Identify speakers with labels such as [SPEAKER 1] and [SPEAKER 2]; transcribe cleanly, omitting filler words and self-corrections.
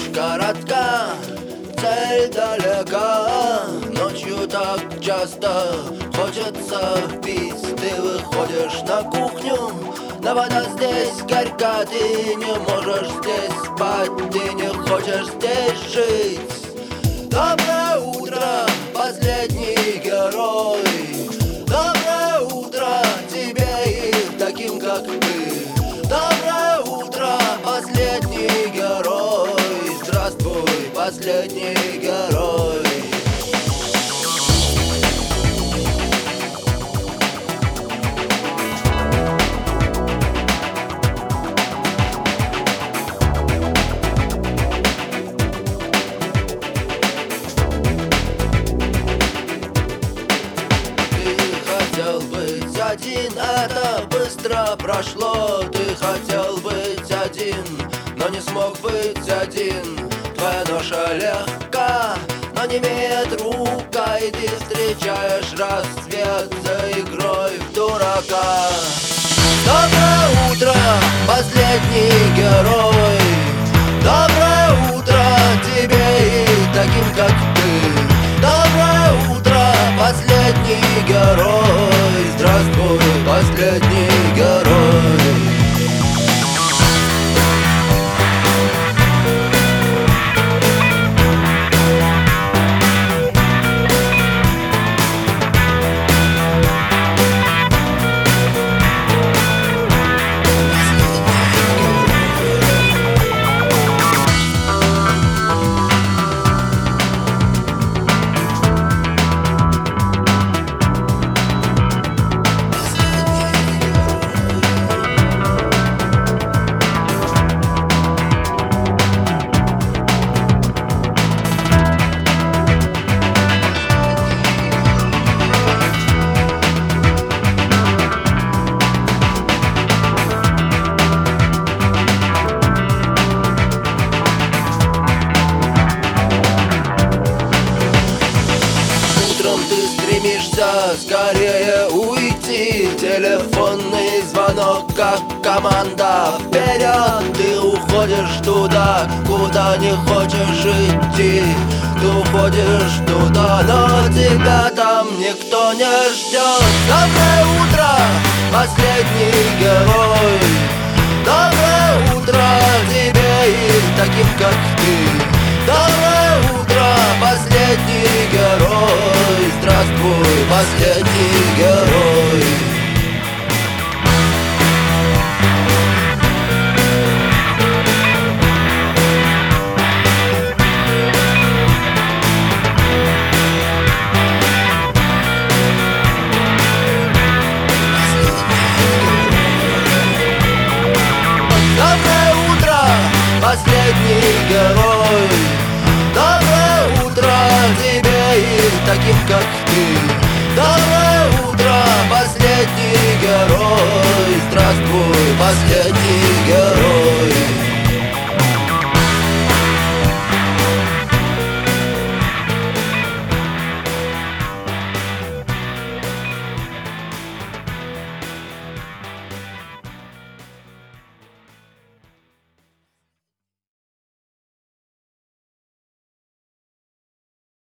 [SPEAKER 1] коротка, цель далека. Ночью так часто хочется пить. Ты выходишь на кухню, но вода здесь горька. Ты не можешь здесь спать, ты не хочешь здесь жить. Доброе утро, последний герой. Доброе утро тебе и таким, как ты. Доброе утро, последний герой. Здравствуй, последний герой. Один, это быстро прошло. Ты хотел быть один, но не смог быть один. Твоя ноша легка, но не имеет рука. И ты встречаешь рассвет за игрой в дурака. Доброе утро, последний герой. Доброе утро тебе и таким, как ты. Доброе утро, последний герой. Здравствуй, последний герой. Скорее уйти, телефонный звонок, как команда. Вперед, ты уходишь туда, куда не хочешь идти. Ты уходишь туда, но тебя там никто не ждет. Доброе утро, последний герой. Доброе утро тебе и таким, как ты. Доброе утро, последний герой. Здравствуй, последний герой. Доброе утро, последний герой. Доброе утро тебе и таким, как ты.